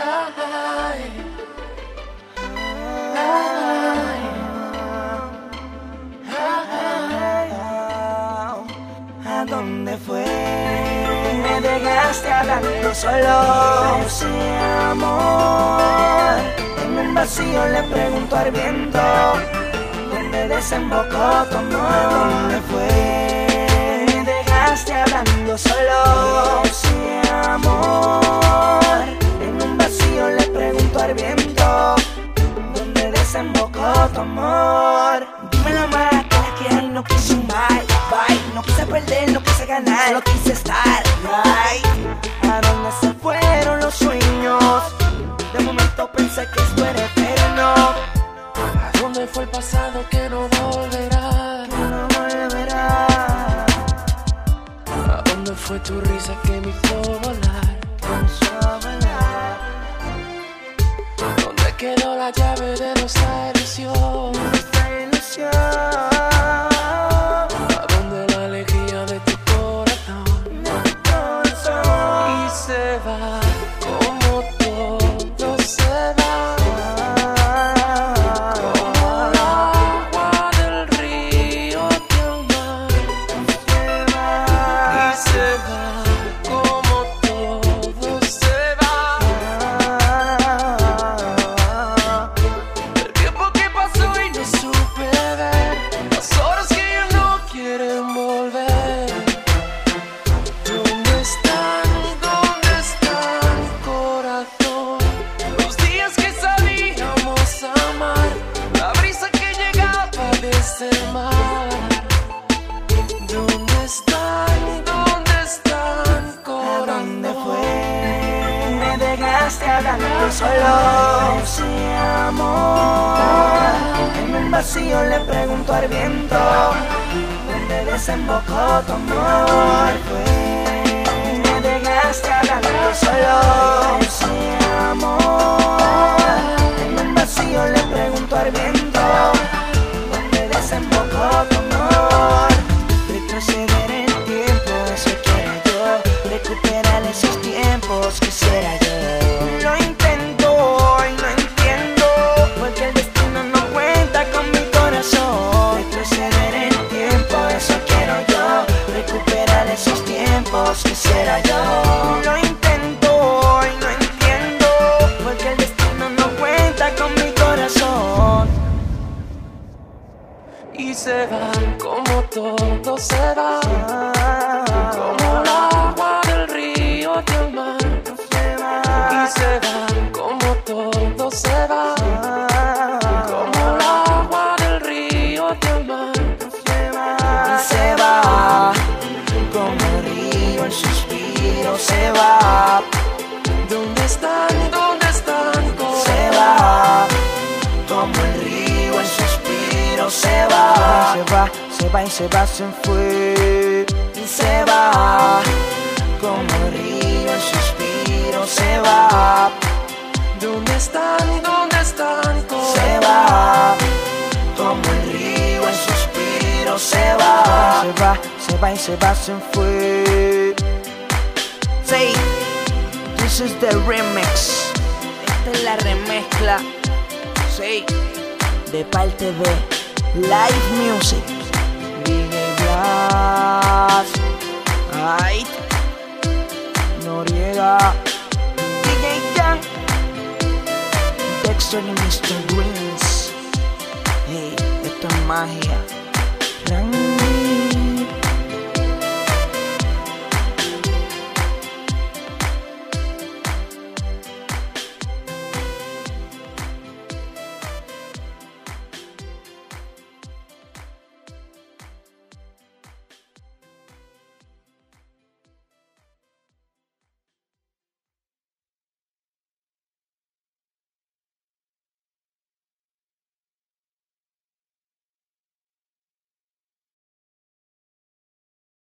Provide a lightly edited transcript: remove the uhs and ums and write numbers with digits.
Ay, ¿A dónde fue? Me dejaste hablando solo. Ese amor, en un vacío le pregunto al viento, ¿dónde desembocó tu amor? ¿Dónde fue? Me dejaste hablando solo. Ese amor, en un vacío le pregunto al viento, ¿dónde desembocó tu amor? Dímelo más, que la que hay no quise sumar. Bye, no quise perder, no quise ganar, solo quise estar right. ¿A dónde se fueron los sueños? De momento pensé que esto era eterno. ¿a dónde fue el pasado que no volverá? Que no volverá. ¿A dónde fue tu risa que me hizo volar? Comenzó a volar. ¿Dónde quedó la llave de nuestra ilusión? Nuestra ilusión. ¿A dónde la alegría de tu corazón? Y se va como todo se va, como el agua del río hacia el mar. Y se va como todo se va. El tiempo que pasó y no supe ver, las horas que ya no quieren volver. ¿Dónde están? ¿Dónde están, corazón? Los días que sabíamos amar, la brisa que llegaba desde el mar. ¿Dónde están? ¿Dónde están, ¿A corazón? dónde fue? Me dejaste hablando solo. Ese amor, en un vacío le pregunto al viento, ¿dónde desembocó tu amor? Me dejaste hablando solo. Ese amor, en un vacío le pregunto al viento, ¿dónde desembocó tu amor? Retroceder el tiempo, eso quiero yo. Recuperar esos tiempos, quisiera yo. Lo intento y no entiendo, porque el destino no cuenta con mi corazón. Retroceder el tiempo, eso quiero yo. Recuperar esos tiempos, quisiera yo. Lo intento y no entiendo, porque el destino no cuenta con mi corazón. Y se van como todo se va, como el agua del río hacia el mar. Y se van como todo se va, como el agua del río hacia el mar. Y se va, como el río, el suspiro se va. ¿Dónde están? ¿Dónde están? Se va, como el río, el suspiro se va. Se va, se va y se va, se fue. Y se va, como el río, el suspiro se va. ¿Dónde están? ¿Dónde están? Se va, como el río, el suspiro se va. Se va, se va y se va, se fue. Say, this is the remix. Esta es la remezcla. Sí, de parte de Live Music, DJ Blas, Aight, Noriega, DJ Jan, Dexter y Mr. Greens. Hey, esto es magia. Randy.